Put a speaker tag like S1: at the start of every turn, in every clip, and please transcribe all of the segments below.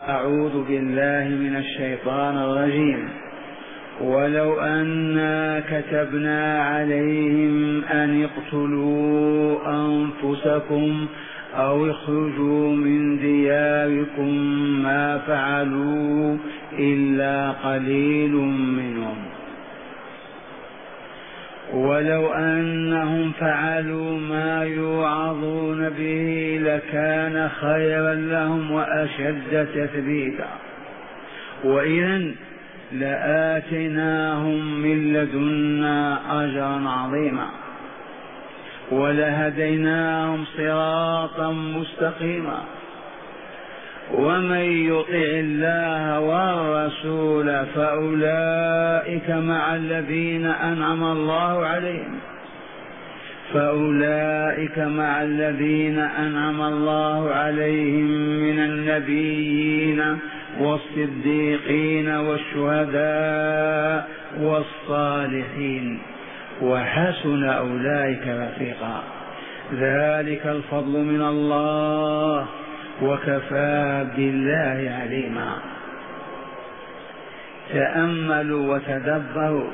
S1: أعوذ بالله من الشيطان الرجيم. ولو أنا كتبنا عليهم أن اقتلوا أنفسكم أو اخرجوا من دياركم ما فعلوا إلا قليل منهم. ولو أنهم فعلوا ما يوعظون به لكان خيرا لهم وأشد تثبيتا، وإذا لآتيناهم من لدنا أجرا عظيما ولهديناهم صراطا مستقيما. ومن يطع الله والرسول فأولئك مع الذين أنعم الله عليهم من النبيين والصديقين والشهداء والصالحين وحسن أولئك رفيقا. ذلك الفضل من الله وكفى بالله عليما. تأملوا وتدبروا.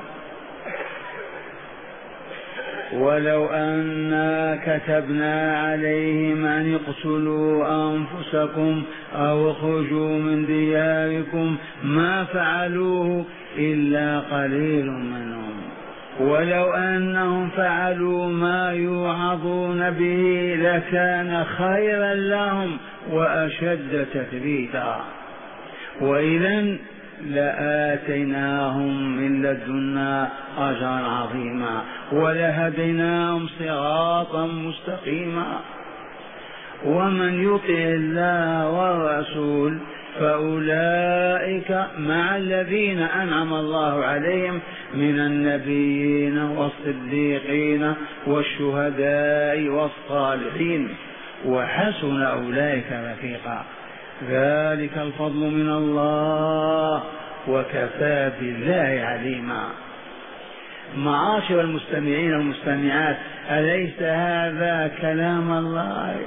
S1: ولو أنا كتبنا عليهم أن اقتلوا أنفسكم أو اخرجوا من دياركم ما فعلوه إلا قليل منهم. ولو أنهم فعلوا ما يوعظون به لكان خيرا لهم وأشد تثبيتا، وإذا لآتيناهم من لدنا أجرا عظيما ولهديناهم صراطا مستقيما. ومن يطع الله والرسول فأولئك مع الذين أنعم الله عليهم من النبيين والصديقين والشهداء والصالحين وحسن أولئك رفيقا. ذلك الفضل من الله وكفى بالله عليما. معاشر المستمعين والمستمعات، أليس هذا كلام الله؟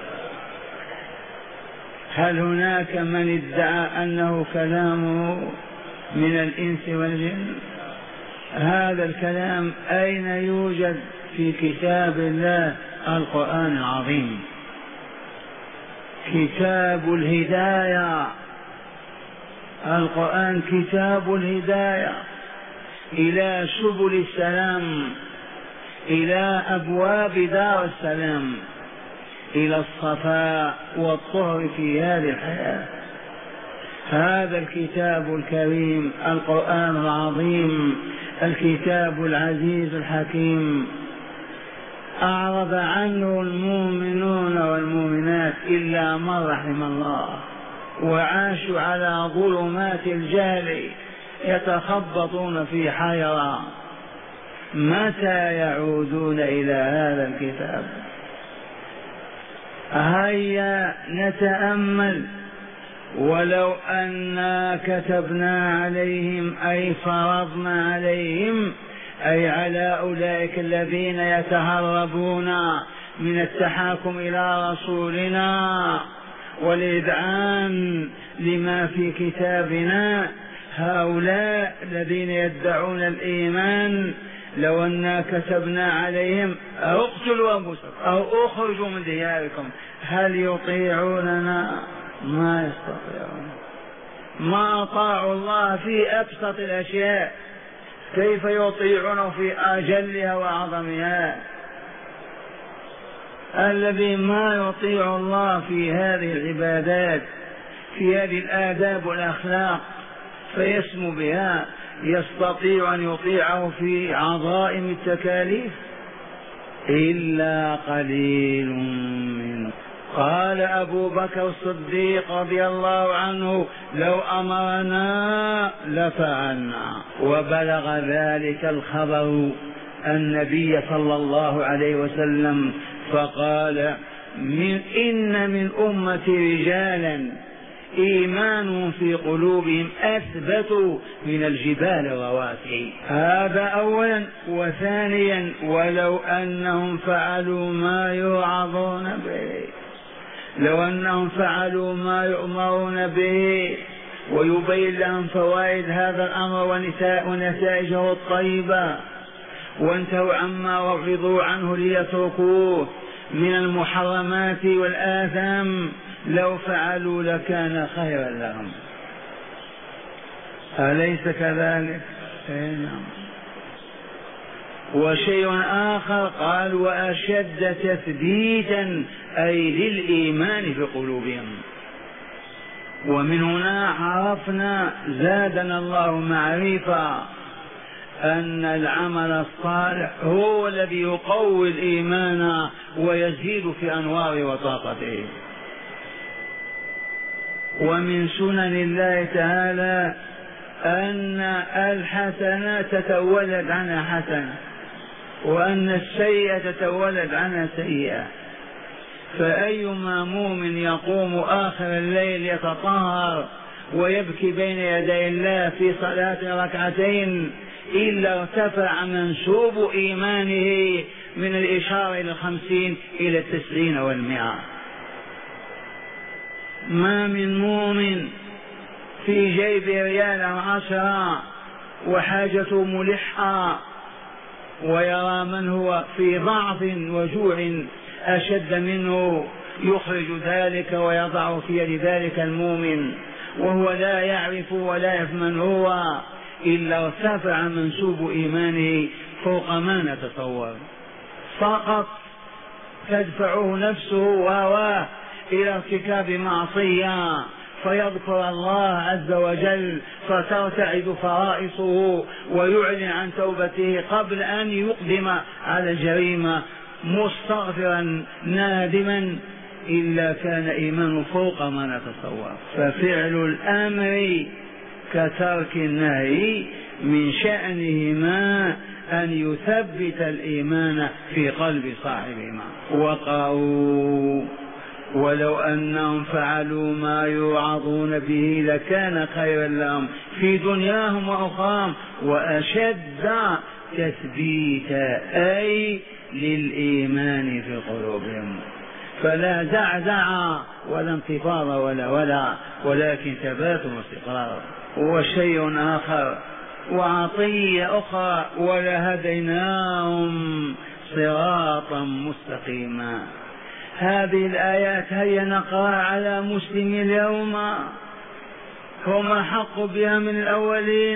S1: هل هناك من ادعى أنه كلامه من الإنس والجن؟ هذا الكلام أين يوجد؟ في كتاب الله القرآن العظيم، كتاب الهداية. القرآن كتاب الهداية إلى سبل السلام، إلى أبواب دار السلام، إلى الصفاء والطهر في هذه الحياة. هذا الكتاب الكريم القرآن العظيم، الكتاب العزيز الحكيم، أعرض عنه المؤمنون والمؤمنات إلا من رحم الله، وعاشوا على ظلمات الجهل يتخبطون في حيرة. متى يعودون إلى هذا الكتاب؟ هيا نتأمل. ولو أنا كتبنا عليهم أي فرضنا عليهم، أي على أولئك الذين يتهربون من التحاكم إلى رسولنا والإذعان لما في كتابنا، هؤلاء الذين يدعون الإيمان، لو أنا كتبنا عليهم أو اقتلوا أنفسكم أو اخرجوا من دياركم، هل يطيعوننا؟ ما يستطيعون. ما أطاعوا الله في أبسط الأشياء، كيف يطيعونه في أجلها وأعظمها؟ الذي ما يطيع الله في هذه العبادات، في هذه الآداب والأخلاق فيسمو بها، يستطيع أن يطيعه في عظائم التكاليف إلا قليل منه. قال أبو بكر الصديق رضي الله عنه: لو أمرنا لفعلنا. وبلغ ذلك الخبر النبي صلى الله عليه وسلم فقال: إن من أمتي رجالا إيمان في قلوبهم أثبت من الجبال الرواسي. هذا أولا. وثانيا: ولو أنهم فعلوا ما يوعظون به لو أنهم فعلوا ما يؤمرون به ويبين لهم فوائد هذا الأمر ونتائجه الطيبة، وانتهوا عما وعظوا عنه ليتركوه من المحرمات والآثام، لو فعلوا لكان خيرا لهم. أليس كذلك؟ نعم. وشيء آخر قال وأشد تثبيتا أي للإيمان في قلوبهم. ومن هنا عرفنا زادنا الله معرفة أن العمل الصالح هو الذي يقوي الإيمان ويزيد في أنوار وطاقته. ومن سنن الله تعالى أن الحسنة تتولد عنها حسنة، وأن السيئة تتولد عنها سيئة. فأيما مؤمن يقوم آخر الليل يتطهر ويبكي بين يدي الله في صلاة ركعتين إلا ارتفع منسوب إيمانه من الإشارة إلى 50 إلى 90 و100. ما من مؤمن في جيب ريال 10 وحاجته ملحة ويرى من هو في ضعف وجوع أشد منه يخرج ذلك ويضع في يد ذلك المؤمن وهو لا يعرف ولا يعرف من هو، إلا ارتفع منسوب إيمانه فوق ما نتصور. فقط تدفعه نفسه وهواه إلى ارتكاب معصية فيذكر الله عز وجل فترتعد فرائصه ويعلن عن توبته قبل أن يقدم على الجريمة مستغفرا نادما، إلا كان إيمانه فوق ما نتصور. ففعل الأمر كترك النهي من شأنهما أن يثبت الإيمان في قلب صاحبهما. وقالوا ولو أنهم فعلوا ما يوعظون به لكان خيرا لهم في دنياهم وأخراهم وأشد تثبيتا أي للإيمان في قلوبهم. فلا زعزع ولا انتفاض ولكن ثبات واستقرار. وشيء آخر وعطية أخرى ولهديناهم صراطا مستقيما. هذه الآيات هيا نقرأ على مسلم اليوم، هم أحق بها من الأولين.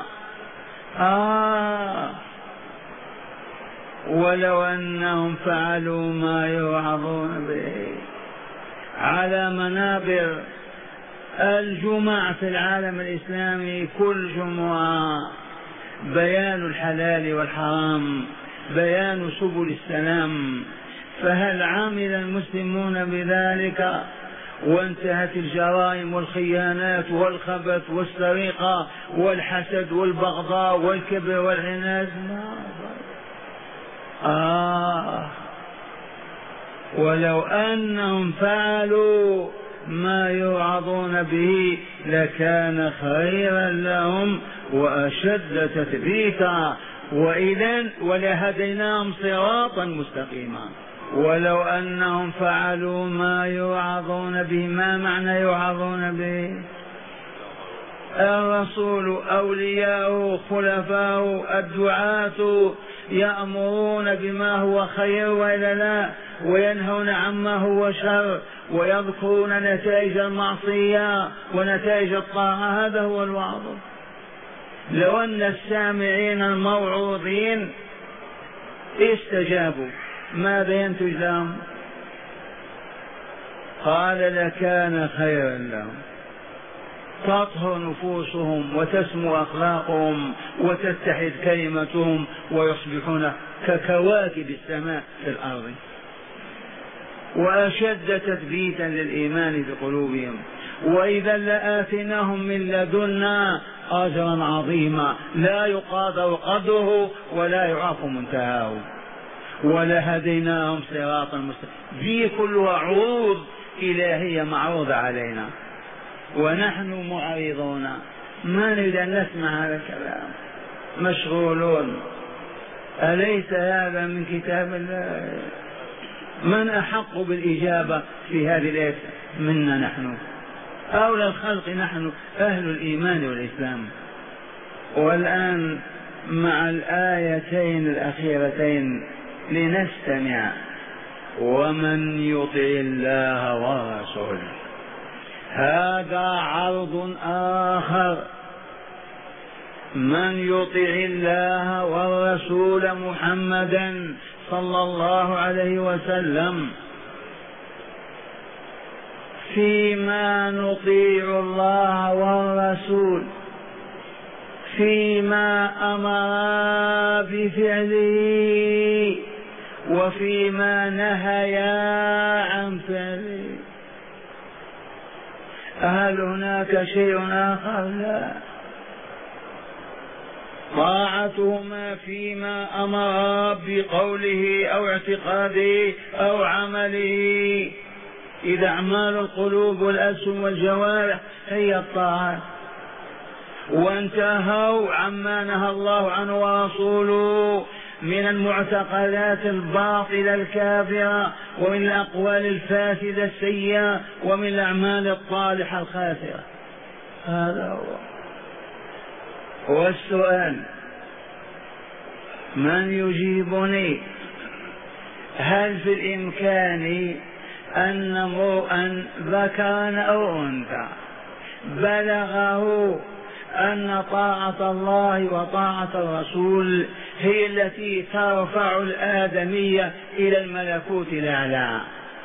S1: ولو أنهم فعلوا ما يوعظون به على منابر الجمع في العالم الإسلامي، كل جمعة بيان الحلال والحرام، بيان سبل السلام. فهل عمل المسلمون بذلك وانتهت الجرائم والخيانات والخبث والسرقة والحسد والبغضاء والكبر والعناد؟ ولو أنهم فعلوا ما يوعظون به لكان خيرا لهم وأشد تثبيتا وإذن ولهديناهم صراطا مستقيما. ولو أنهم فعلوا ما يوعظون به، ما معنى يوعظون به؟ الرسول، أولياء، خلفاء، الدعاة يأمرون بما هو خير وإلا لا، وينهون عما هو شر، ويذكرون نتائج المعصية ونتائج الطاعة. هذا هو الوعظ. لو أن السامعين الموعوظين استجابوا ماذا ينتج لهم؟ قال لكان خيرا لهم، تطهر نفوسهم وتسمو أخلاقهم وتتحد كلمتهم ويصبحون ككواكب السماء في الأرض. وأشد تثبيتا للإيمان في قلوبهم، وإذا لآتيناهم من لدنا أجرا عظيما لا يقادر قدره ولا يعرف منتهاه، ولهديناهم صراطا مستقيما. دي كلها عروض إلهية معروضة علينا ونحن معرضون، ما نريد أن نسمع هذا الكلام، مشغولون. أليس هذا من كتاب الله؟ من أحق بالإجابة في هذه الآية منا نحن؟ أولى الخلق نحن أهل الإيمان والإسلام. والآن مع الآيتين الأخيرتين لنستمع: ومن يطع الله ورسوله. هذا عرض آخر. من يطع الله والرسول محمدا صلى الله عليه وسلم فيما نطيع الله والرسول، فيما أمر بفعله وفيما نهيا عن فعله. هل هناك شيء آخر؟ لا. طاعتهما فيما أمر بقوله أو اعتقاده أو عمله. إذا أعمال القلوب والألسن والجوارح هي الطاعات، وانتهوا عما نهى الله عنه ورسوله من المعتقدات الباطلة الكافرة ومن الأقوال الفاسدة السيئة ومن الأعمال الطالحة الخاسرة. هذا هو. والسؤال: من يجيبني؟ هل في الإمكان أن امرؤا ذكرا أو أنثى بلغه أن طاعة الله وطاعة الرسول هي التي ترفع الآدمية إلى الملكوت الأعلى،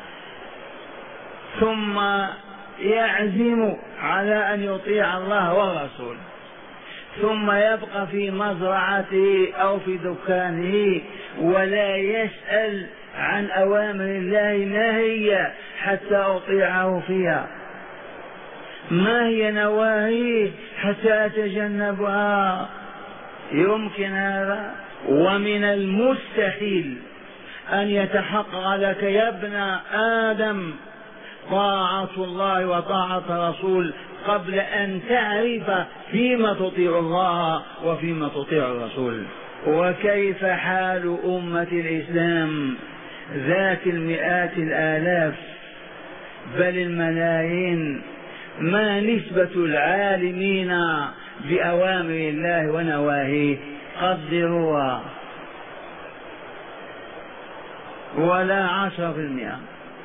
S1: ثم يعزم على أن يطيع الله والرسول، ثم يبقى في مزرعته أو في دكانه ولا يسأل عن أوامر الله ما هي حتى أطيعه فيها، ما هي نواهيه حتى أتجنبها؟ يمكن هذا؟ ومن المستحيل أن يتحقق لك يا ابن آدم طاعة الله وطاعة الرسول قبل أن تعرف فيما تطيع الله وفيما تطيع الرسول. وكيف حال أمة الإسلام ذات المئات الآلاف بل الملايين؟ ما نسبة العالمين بأوامر الله ونواهيه؟ قدروها، ولا 10%.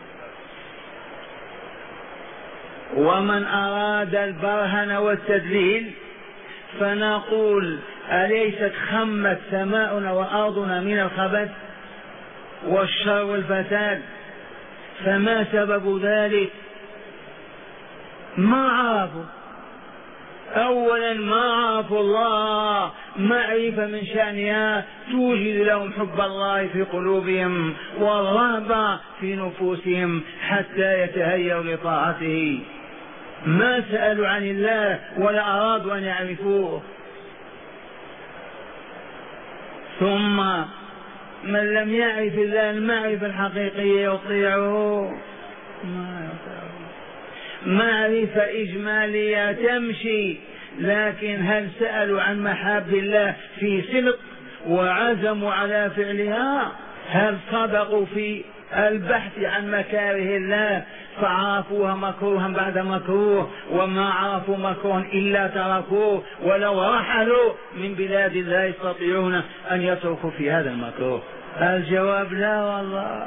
S1: ومن أراد البرهن والتدليل فنقول: أليست خمت سماؤنا وأرضنا من الخبث والشر والفساد؟ فما سبب ذلك؟ ما عرفوا. أولا ما عرفوا الله معرفة من شأنها توجد لهم حب الله في قلوبهم والرهبة في نفوسهم حتى يتهيأوا لطاعته. ما سألوا عن الله ولا أرادوا أن يعرفوه. ثم من لم يعرف الله المعرفة الحقيقية يطيعه؟ ما يطيعه. معرفة إجمالية تمشي، لكن هل سألوا عن محاب الله في صدق وعزموا على فعلها؟ هل صدقوا في البحث عن مكاره الله فعرفوها مكروها بعد مكروه، وما عرفوا مكروها إلا تركوه، ولو رحلوا من بلاد الله يستطيعون أن يتركوا في هذا المكروه؟ الجواب لا والله.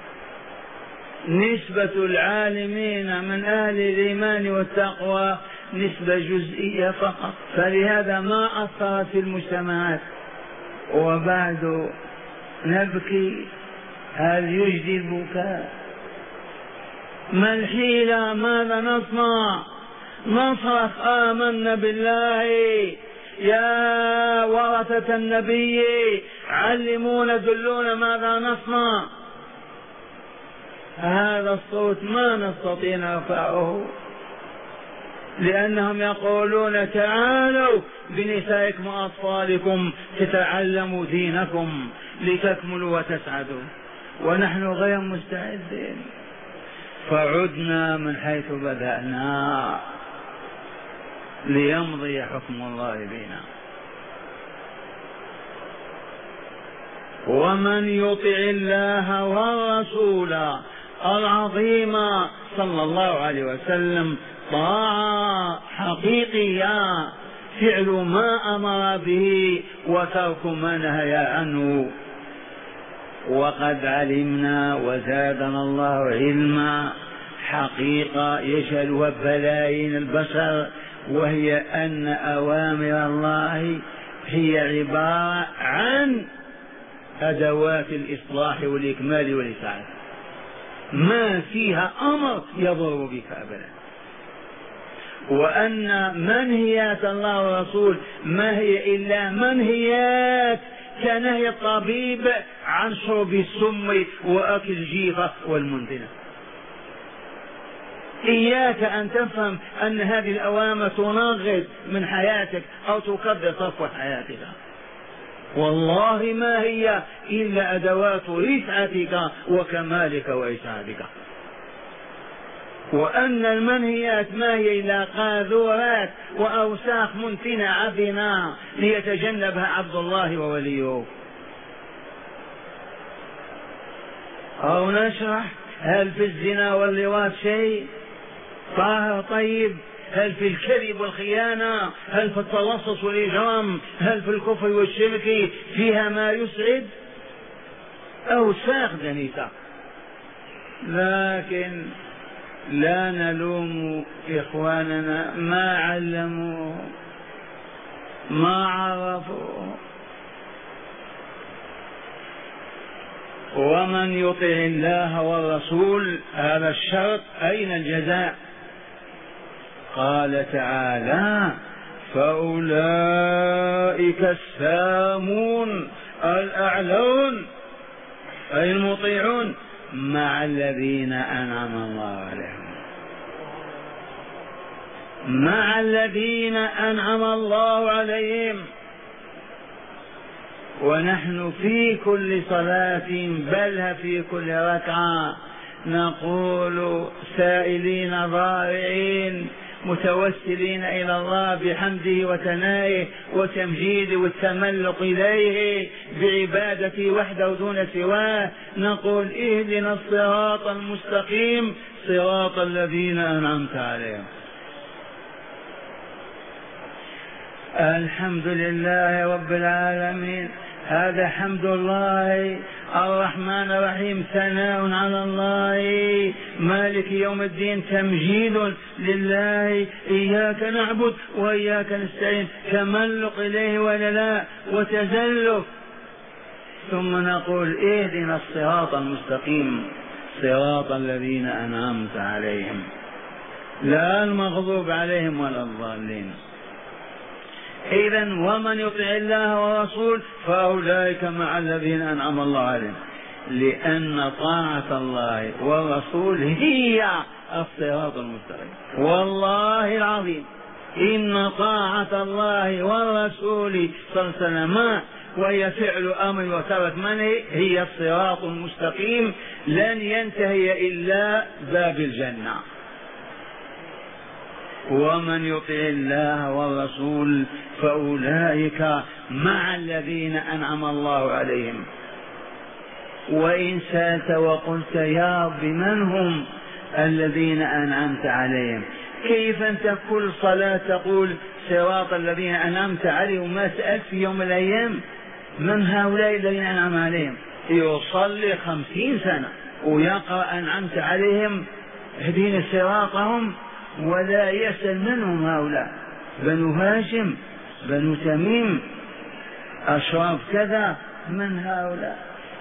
S1: نسبة العالمين من أهل الإيمان والتقوى نسبة جزئية فقط، فلهذا ما أثرت في المجتمعات. وبعد نبكي، هل يجدي البكاء؟ ما الحيلة؟ ماذا نصنع؟ نصرخ آمنا بالله يا ورثة النبي علمونا دلونا ماذا نصنع. هذا الصوت ما نستطيع نرفعه، لأنهم يقولون: تعالوا بنسائكم وأطفالكم تتعلموا دينكم لتكملوا وتسعدوا، ونحن غير مستعدين. فعدنا من حيث بدأنا ليمضي حكم الله بنا. ومن يطع الله والرسول العظيم صلى الله عليه وسلم طاعة حقيقية، فعل ما أمر به وترك ما نهى عنه. وقد علمنا وزادنا الله علما حقيقة يشهدها بلايين البشر، وهي أن أوامر الله هي عبارة عن أدوات الإصلاح والإكمال والإسعاد، ما فيها أمر يضر بك أبدا. وأن منهيات الله والرسول ما هي إلا منهيات كنهي الطبيب عن شرب السم وأكل الجيفة والمنتنة. إياك أن تفهم أن هذه الأوامر تنغص من حياتك أو تكبر صفوة حياتك، والله ما هي إلا أدوات رفعتك وكمالك وإسعادك. وأن المنهيات ما هي إلا قاذورات وأوساخ منتنة عفنة ليتجنبها عبد الله ووليه. أو نشرح: هل في الزنا واللواط شيء طاهر طيب؟ هل في الكذب والخيانة؟ هل في التلصص والإجرام؟ هل في الكفر والشرك فيها ما يسعد؟ أوساخ دنيسة. لكن لا نلوم إخواننا، ما علموا ما عرفوا. ومن يطع الله والرسول، هذا الشرط، أين الجزاء؟ قال تعالى: فأولئك السامون الأعلون، أي المطيعون، مع الذين أنعم الله عليهم، مع الذين أنعم الله عليهم. ونحن في كل صلاة بل في كل ركعة نقول سائلين ضارعين متوسلين إلى الله بحمده وثنائه وتمجيده والتملق إليه بعبادته وحده دون سواه، نقول: اهدنا الصراط المستقيم صراط الذين أنعمت عليهم. الحمد لله رب العالمين، هذا حمد الله الرحمن الرحيم، ثناء على الله، مالك يوم الدين، تمجيد لله، إياك نعبد وإياك نستعين، تملق إليه ولا لا، وتزلف. ثم نقول: اهدنا الصراط المستقيم صراط الذين أنعمت عليهم، لا المغضوب عليهم ولا الضالين. إذن ومن يطع الله والرسول فأولئك مع الذين أنعم الله عليهم، لأن طاعة الله والرسول هي الصراط المستقيم. والله العظيم إن طاعة الله والرسول صلى الله عليه وسلم وهي فعل أمر وترك منهي هي الصراط المستقيم، لن ينتهي إلا باب الجنة. ومن يطع الله والرسول فأولئك مع الذين أنعم الله عليهم. وإن سألت وقلت: يا رب من هم الذين أنعمت عليهم؟ كيف أنت كل صلاة تقول صراط الذين أنعمت عليهم؟ ما سألت في يوم من الأيام من هؤلاء الذين أنعم عليهم؟ يصلي 50 سنة ويقرأ أنعمت عليهم اهدنا صراطهم، ولا يسأل منهم هؤلاء، بنو هاشم، بنو تميم، أشراف كذا، من هؤلاء؟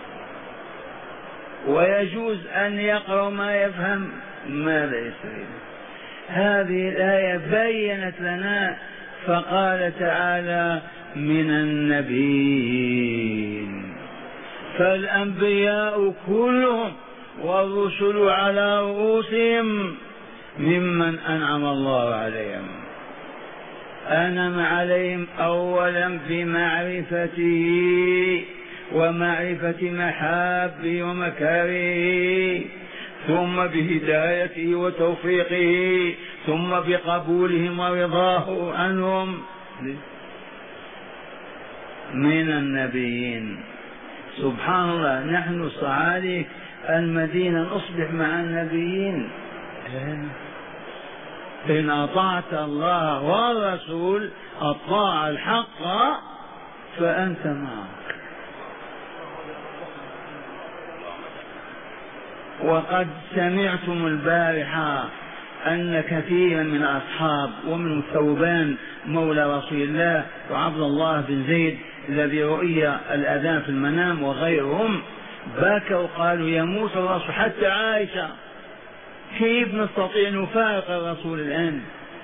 S1: ويجوز أن يقرأ ما يفهم ماذا يستفيد. هذه الآية بينت لنا، فقال تعالى: من النبيين، فالأنبياء كلهم والرسل على رؤوسهم ممن أنعم الله عليهم. أنعم عليهم أولا بمعرفته ومعرفة محابه ومكاره، ثم بهدايته وتوفيقه، ثم بقبولهم ورضاه عنهم. من النبيين سبحان الله، نحن صعاليك المدينة نصبح مع النبيين. إن أطعت الله والرسول الطاعة الحق فأنت معك. وقد سمعتم البارحة أن كثيرا من الأصحاب ومن ثوبان مولى رسول الله وعبد الله بن زيد الذي رؤي الأذان في المنام وغيرهم بكوا وقالوا يموت الرسول. حتى عائشة كيف نستطيع نفارق الرسول الآن؟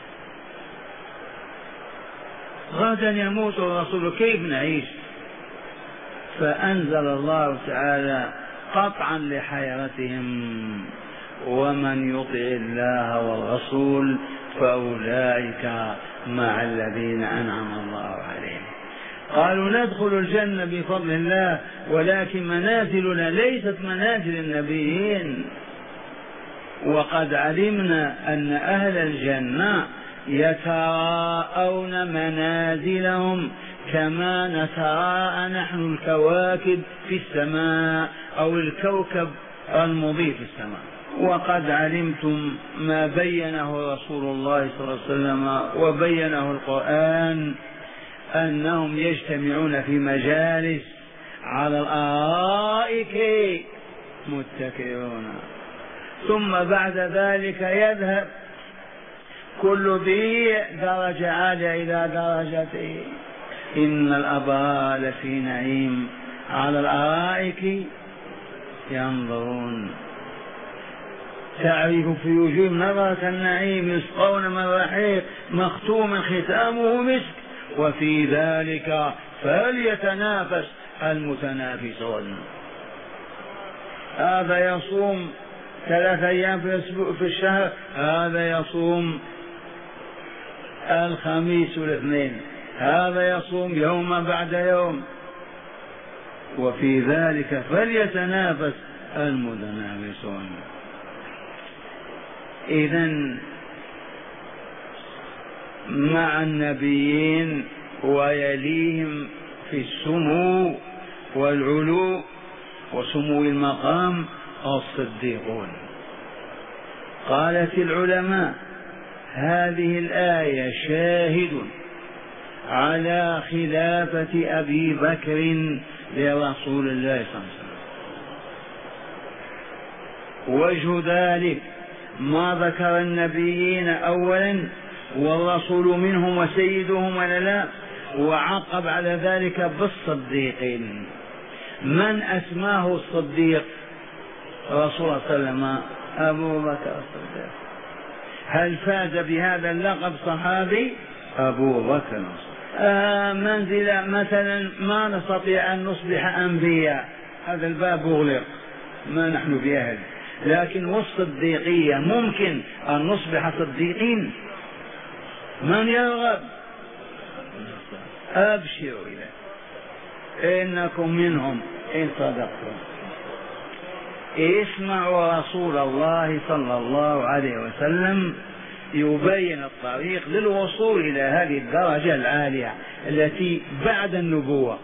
S1: غدا يموت الرسول كيف نعيش؟ فأنزل الله تعالى قطعا لحيرتهم ومن يطع الله والرسول فأولئك مع الذين أنعم الله عليهم. قالوا ندخل الجنة بفضل الله ولكن منازلنا ليست منازل النبيين. وقد علمنا أن أهل الجنة يتراءون منازلهم كما نتراءى نحن الكواكب في السماء أو الكوكب المضيء في السماء. وقد علمتم ما بينه رسول الله صلى الله عليه وسلم وبينه القرآن أنهم يجتمعون في مجالس على الأرائك متكئون، ثم بعد ذلك يذهب كل ذي درجة عالية إلى درجته. إن الأبرار لفي نعيم على الأرائك ينظرون تعرف في وجوههم نظرة النعيم يسقون من رحيق مختوم ختامه مسك وفي ذلك فليتنافس المتنافسون. هذا يصوم 3 أيام في الشهر، هذا يصوم الخميس والاثنين، هذا يصوم يوما بعد يوم، وفي ذلك فليتنافس المتنافسون. إذن مع النبيين ويليهم في السمو والعلو وسمو المقام الصديقون. قالت العلماء هذه الآية شاهد على خلافة أبي بكر لرسول الله صلى الله عليه وسلم. وجه ذلك ما ذكر النبيين أولا والرسول منهم وسيدهم ولا لا، وعقب على ذلك بالصديقين. من أسماه الصديق؟ رسول الله صلى الله عليه وسلم أبو بكر الصديق. هل فاز بهذا اللقب صحابي؟ أبو بكر. منزلة مثلا ما نستطيع أن نصبح أنبياء، هذا الباب مغلق ما نحن بأهل، لكن والصديقية ممكن أن نصبح صديقين. من يرغب؟ أبشروا إليه إنكم منهم إن صدقتم. اسمعوا رسول الله صلى الله عليه وسلم يبين الطريق للوصول إلى هذه الدرجة العالية التي بعد النبوة.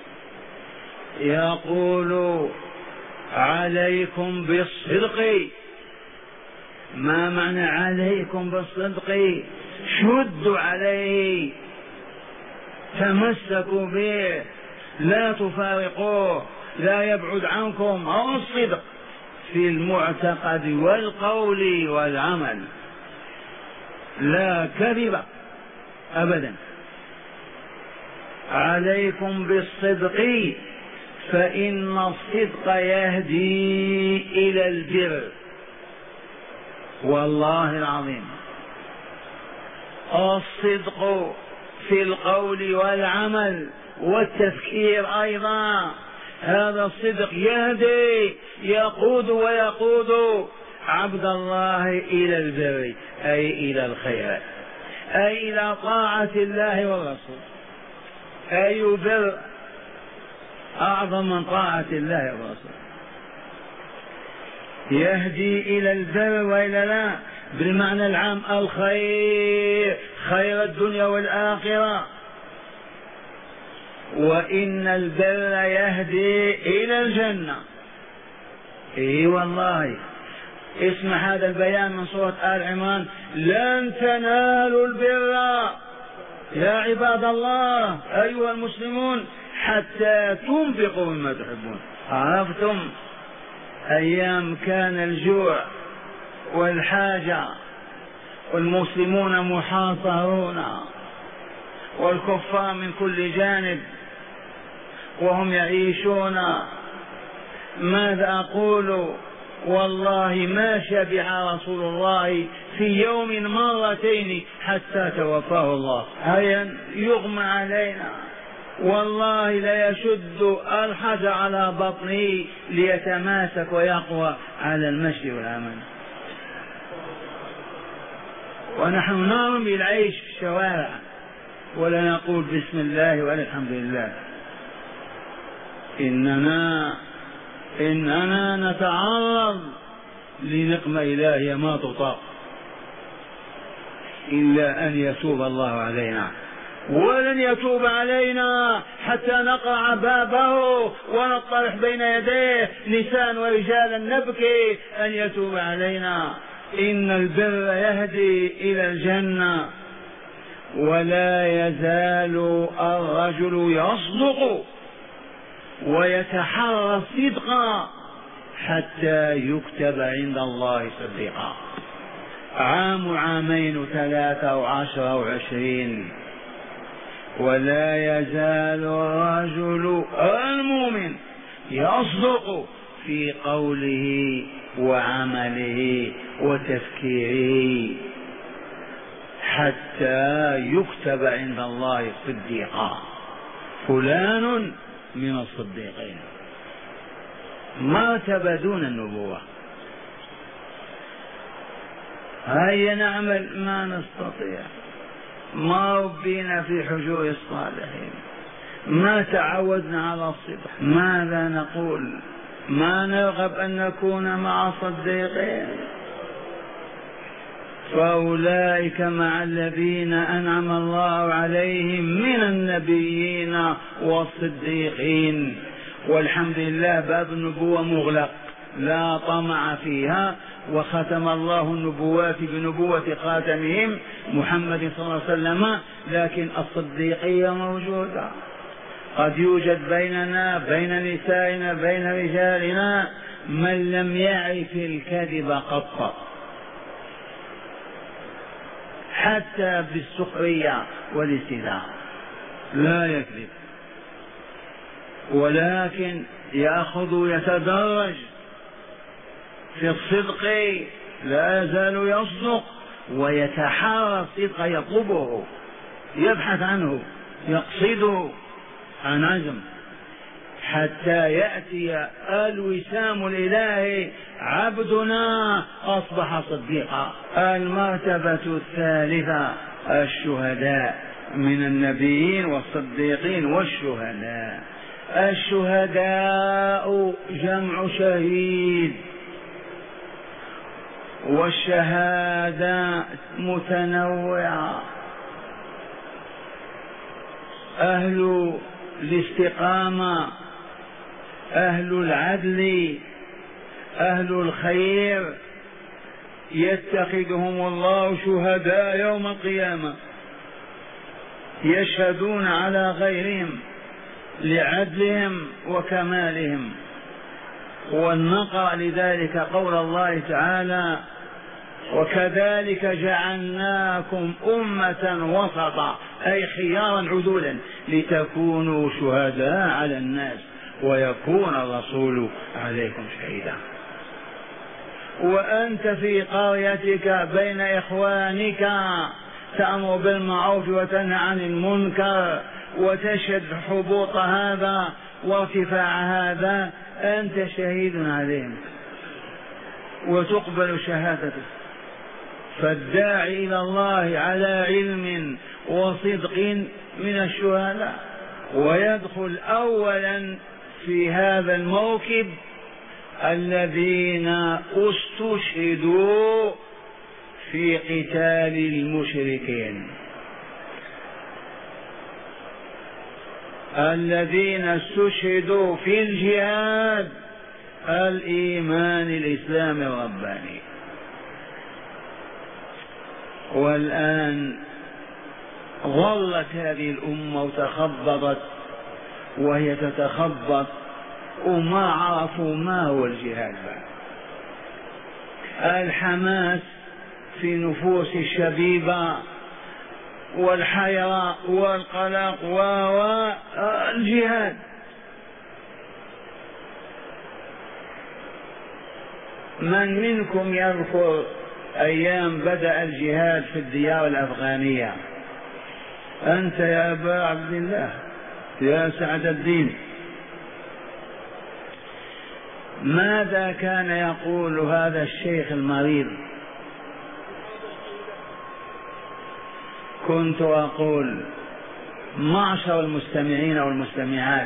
S1: يقول عليكم بالصدق. ما معنى عليكم بالصدق؟ شدوا عليه، تمسكوا به، لا تفارقوه، لا يبعد عنكم. أو الصدق في المعتقد والقول والعمل، لا كذب أبدا. عليكم بالصدق فإن الصدق يهدي إلى البر. والله العظيم الصدق في القول والعمل والتفكير أيضا، هذا الصدق يهدي يقود ويقود عبد الله إلى البر، أي إلى الخير، أي إلى طاعة الله والرسول. أي بر أعظم من طاعة الله والرسول؟ يهدي إلى البر وإلى لا بالمعنى العام الخير، خير الدنيا والآخرة. وإن البر يهدي إلى الجنة. إيه والله، اسمع هذا البيان من سورة آل عمران: لن تنالوا البر يا عباد الله أيها المسلمون حتى تنفقوا مما تحبون. عرفتم أيام كان الجوع والحاجة والمسلمون محاصرون والكفار من كل جانب وهم يعيشون، ماذا أقول؟ والله ما شبع رسول الله في يوم مرتين حتى توفاه الله. هيا يغمى علينا والله لا يشد الحجر على بطنه ليتماسك ويقوى على المشي والعمل، ونحن نرمي العيش في الشوارع ولا نقول بسم الله ولا الحمد لله. إننا نتعرض لنقمة إلهية ما تطاق إلا أن يتوب الله علينا، ولن يتوب علينا حتى نقرع بابه ونطرح بين يديه نساء ورجالا نبكي أن يتوب علينا. إن البر يهدي إلى الجنة، ولا يزال الرجل يصدق ويتحرى الصدق حتى يكتب عند الله صديقا. عام 2 3 و10 و20، ولا يزال الرجل المؤمن يصدق في قوله وعمله وتفكيره حتى يكتب عند الله صديقا. فلان من الصديقين، مرتبة دون النبوة. هيا نعمل ما نستطيع، ما ربينا في حجور الصالحين، ما تعودنا على الصدق، ماذا نقول؟ ما نرغب أن نكون مع الصديقين؟ فأولئك مع الذين أنعم الله عليهم من النبيين والصديقين. والحمد لله باب النبوة مغلق لا طمع فيها، وختم الله النبوات بنبوة خاتمهم محمد صلى الله عليه وسلم، لكن الصديقية موجودة. قد يوجد بيننا بين نسائنا بين رجالنا من لم يعرف الكذب قط حتى بالسخرية والاستهزاء لا يكذب، ولكن يأخذ يتدرج في الصدق، لا يزال يصدق ويتحرى الصدق، يطلبه يبحث عنه يقصده عن عزم حتى يأتي الوسام الإلهي عبدنا أصبح صديقا. المرتبة الثالثة الشهداء من النبيين والصديقين والشهداء. الشهداء جمع شهيد، والشهادة متنوعة. أهل الاستقامة، أهل العدل، أهل الخير يتخذهم الله شهداء يوم القيامة، يشهدون على غيرهم لعدلهم وكمالهم. ونقرأ لذلك قول الله تعالى: وكذلك جعلناكم أمة وسطا، أي خيارا عدولا لتكونوا شهداء على الناس ويكون الرسول عليكم شهيدا. وأنت في قريتك بين إخوانك تأمر بالمعروف وتنهى عن المنكر وتشهد حبوط هذا وارتفاع هذا، أنت شهيد عليهم وتقبل شهادتك. فالداعي إلى الله على علم وصدق من الشهداء، ويدخل أولا في هذا الموكب الذين استشهدوا في قتال المشركين. الذين استشهدوا في الجهاد الإيمان الإسلامي الرباني. والآن ظلت هذه الأمة وتخبطت وهي تتخبط وما عرفوا ما هو الجهاد. الحماس في نفوس الشبيبة والحيرة والقلق والجهاد. من منكم يذكر أيام بدأ الجهاد في الديار الأفغانية؟ أنت يا أبا عبد الله يا سعد الدين، ماذا كان يقول هذا الشيخ المريض؟ كنت أقول معشر المستمعين والمستمعات،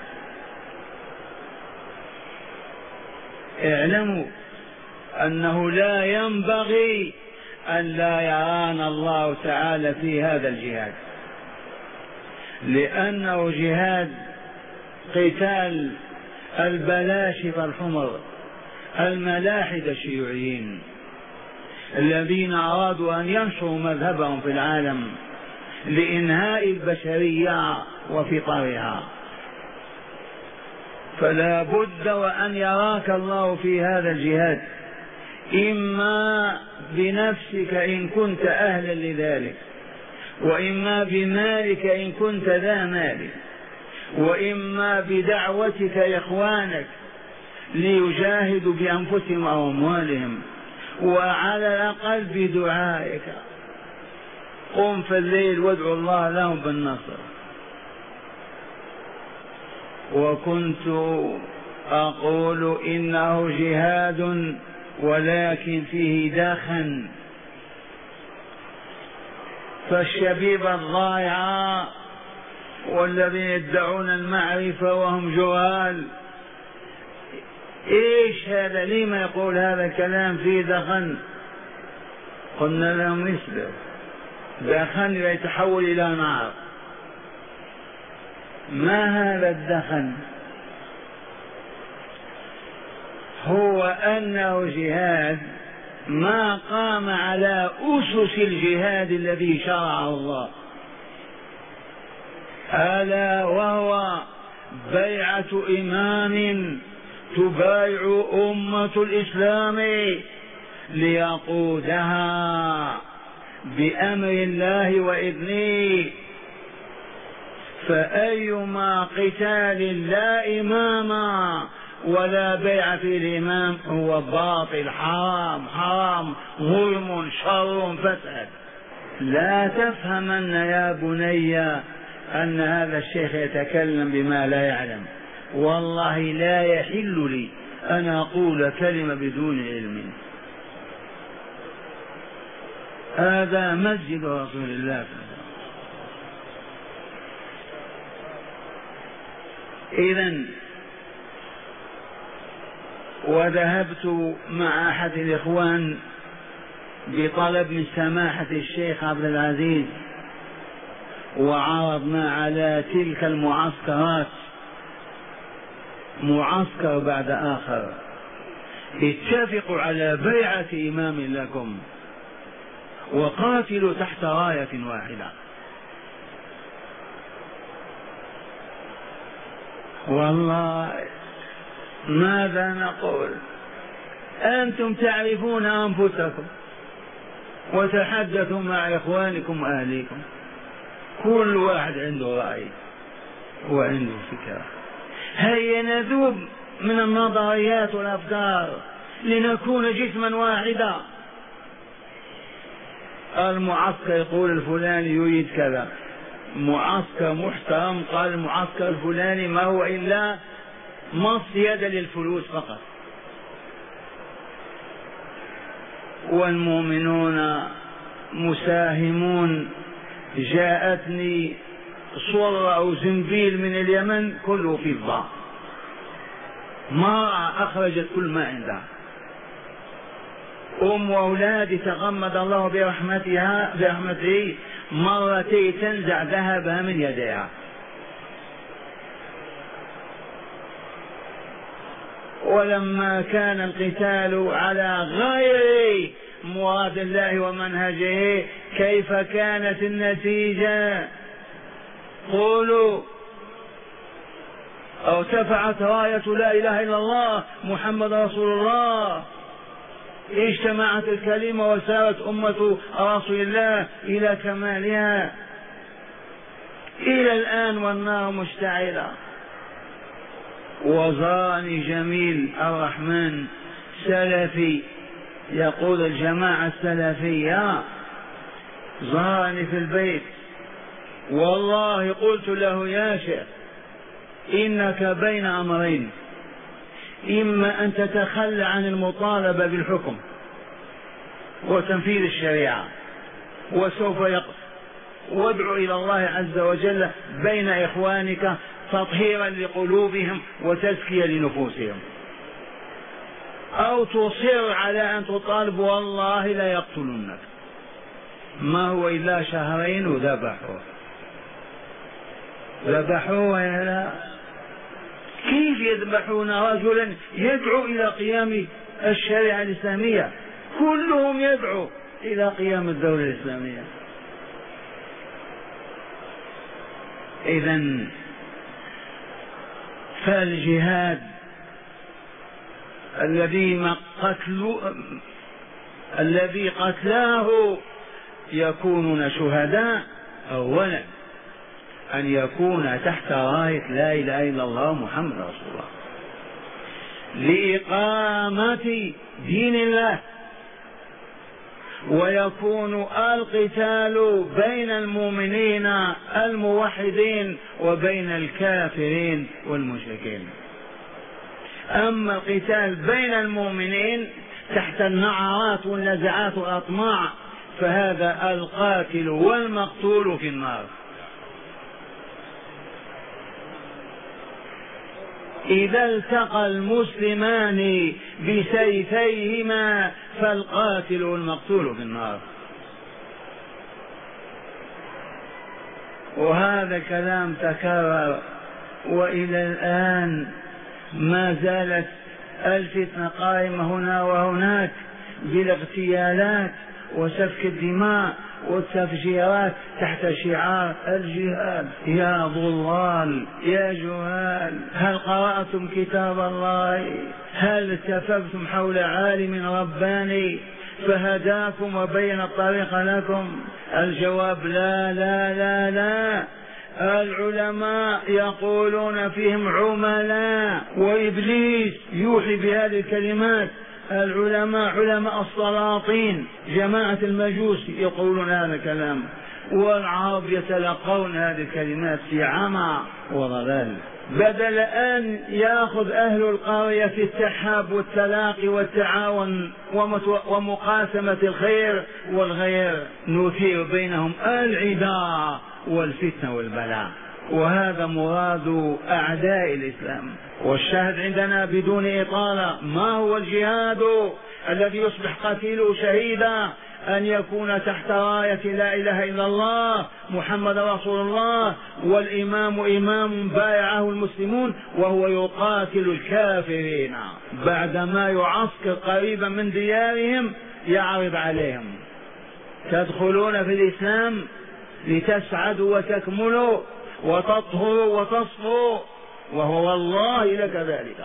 S1: اعلموا أنه لا ينبغي أن لا يرانا الله تعالى في هذا الجهاد، لأنه جهاد قتال البلاشفة الحمر الملاحدة الشيوعيين الذين أرادوا أن ينشروا مذهبهم في العالم لإنهاء البشرية وفطرها. فلا بد وأن يراك الله في هذا الجهاد، إما بنفسك إن كنت أهلا لذلك، وإما بمالك إن كنت ذا مال، وإما بدعوتك إخوانك ليجاهدوا بأنفسهم أو أموالهم، وعلى الأقل بدعائك. قم في الليل وادعو الله لهم بالنصر. وكنت أقول إنه جهاد ولكن فيه دخن، فالشبيبة الضائعة والذين يدعون المعرفة وهم جهال، ايش هذا؟ لما يقول هذا الكلام فيه دخن؟ قلنا لهم اصبر، دخن يتحول إلى نار. ما هذا الدخن؟ هو أنه جهاد ما قام على أسس الجهاد الذي شرعه الله، ألا وهو بيعة إمام تبايع أمة الإسلام ليقودها بأمر الله وإذنه. فأيما قتال لا إمام ولا بيع في الإمام هو باطل، حرام حرام، ظلم، شر، فساد. لا تفهمن يا بني أن هذا الشيخ يتكلم بما لا يعلم. والله لا يحل لي أن أقول كلمة بدون علم. هذا مسجد رسول الله. إذن وذهبت مع أحد الإخوان بطلب من سماحة الشيخ عبد العزيز، وعرضنا على تلك المعسكرات معسكر بعد آخر، اتفقوا على بيعة إمام لكم وقاتلوا تحت راية واحدة. والله ماذا نقول؟ أنتم تعرفون أنفسكم وتحدثوا مع إخوانكم وأهليكم، كل واحد عنده رأي وعنده فكرة. هيا نذوب من النظريات والأفكار لنكون جسما واحدا. المعسكر يقول الفلاني يريد كذا، معسكر محترم قال المعسكر الفلاني ما هو إلا مص يد للفلوس فقط. والمؤمنون مساهمون. جاءتني صورة أو زنبيل من اليمن كله فضة، ما أخرجت كل ما عندها. أم وأولادي تغمد الله برحمته مرتين تنزع ذهبها من يديها. ولما كان القتال على غير مراد الله ومنهجه كيف كانت النتيجة؟ قولوا. ارتفعت راية لا إله إلا الله محمد رسول الله، اجتمعت الكلمة وسارت أمة رسول الله إلى كمالها. إلى الآن والنار مشتعلة. وزارني جميل الرحمن سلفي يقول الجماعة السلفية، زارني في البيت، والله قلت له يا شيخ إنك بين أمرين، إما أن تتخلى عن المطالبة بالحكم وتنفيذ الشريعة وسوف وادعو إلى الله عز وجل بين إخوانك تطهيرا لقلوبهم وتزكية لنفوسهم، أو تصر على أن تطالب والله لا يقتلونك. ما هو إلا شهرين ذبحوه يا لا. كيف يذبحون رجلا يدعو إلى قيام الشريعة الإسلامية؟ كلهم يدعو إلى قيام الدولة الإسلامية. إذن فالجهاد الذي قتلاه يكونون شهداء، أولا أن يكون تحت راية لا إله إلا الله محمد رسول الله لإقامة دين الله، ويكون القتال بين المؤمنين الموحدين وبين الكافرين والمشركين. أما القتال بين المؤمنين تحت النعرات والنزعات والأطماع فهذا القاتل والمقتول في النار. إذا التقى المسلمان بسيفيهما فالقاتل والمقتول في النار. وهذا كلام تكرر وإلى الآن ما زالت الفتنة قائمة هنا وهناك بالاغتيالات وسفك الدماء والتفجيرات تحت شعار الجهاد. يا ضلال يا جهال، هل قرأتم كتاب الله؟ هل التففتم حول عالم رباني فهداكم وبين الطريق لكم؟ الجواب لا لا لا لا. العلماء يقولون فيهم عملاء، وإبليس يوحي بهذه الكلمات. العلماء علماء السلاطين جماعة المجوس يقولون هذا الكلام، والعرب يتلقون هذه الكلمات في عمى وضلال. بدل أن يأخذ أهل القرية في التحاب والتلاقي والتعاون ومقاسمة الخير والغير، نثير بينهم العداء والفتنة والبلاء، وهذا مراد أعداء الإسلام. والشاهد عندنا بدون إطالة، ما هو الجهاد الذي يصبح قتيله شهيدا؟ أن يكون تحت راية لا إله إلا الله محمد رسول الله، والإمام إمام بايعه المسلمون وهو يقاتل الكافرين، بعدما يعسكر قريبا من ديارهم يعرض عليهم: تدخلون في الإسلام لتسعدوا وتكملوا وتطهروا وتصفوا، وهو والله لك ذلك.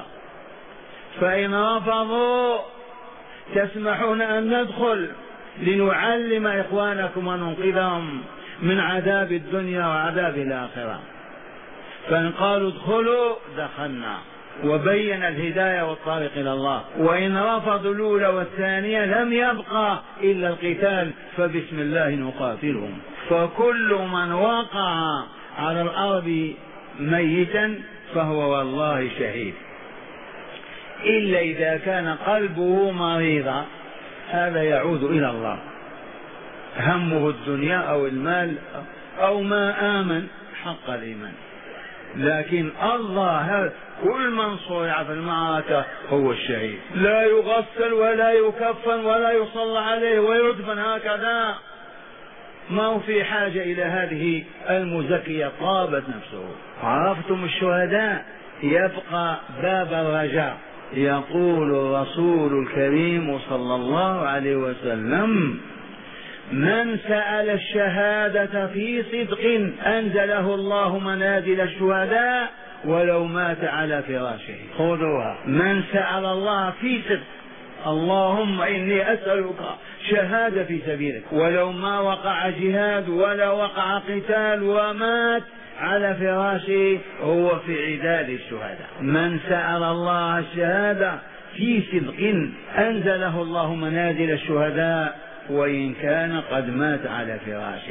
S1: فإن رفضوا تسمحون أن ندخل لنعلم إخوانكم وننقذهم من عذاب الدنيا وعذاب الآخرة. فإن قالوا ادخلوا دخلنا، وبين الهداية والطريق إلى الله. وإن رفضوا الأولى والثانية لم يبقى إلا القتال، فبسم الله نقاتلهم. فكل من وقع على الأرض ميتا فهو والله شهيد، إلا إذا كان قلبه مريضا، هذا يعود إلى الله، همه الدنيا أو المال أو ما آمن حق الإيمان. لكن الله كل من صرع في المعركة هو الشهيد، لا يغسل ولا يكفن ولا يصلى عليه ويدفن هكذا، ما هو في حاجة إلى هذه المزكية، طابت نفسه. عرفتم الشهداء؟ يبقى باب الرجاء. يقول الرسول الكريم صلى الله عليه وسلم: من سأل الشهادة في صدق أنزله الله منازل الشهداء ولو مات على فراشه. خذوها، من سأل الله في صدق: اللهم إني أسألك شهادة في سبيلك، ولو ما وقع جهاد ولا وقع قتال ومات على فراشه هو في عداد الشهداء. من سأل الله الشهادة في صدق أنزله الله منازل الشهداء وإن كان قد مات على فراشه.